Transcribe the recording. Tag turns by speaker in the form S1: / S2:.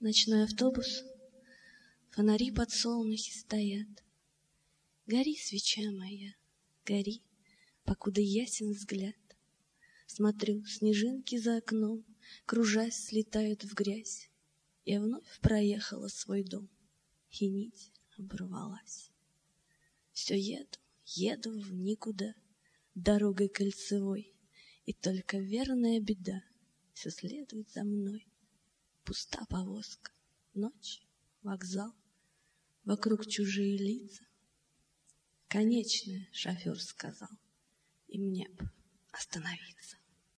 S1: ночной автобус, фонари подсолнухи стоят. Гори, свеча моя, гори, покуда ясен взгляд. Смотрю, снежинки за окном, кружась, слетают в грязь. Я вновь проехала свой дом, и нить оборвалась. Все еду в никуда, дорогой кольцевой, и только верная беда все следует за мной. Пуста повозка, ночь, вокзал, вокруг чужие лица. Конечное, шофер сказал, и мне б остановиться.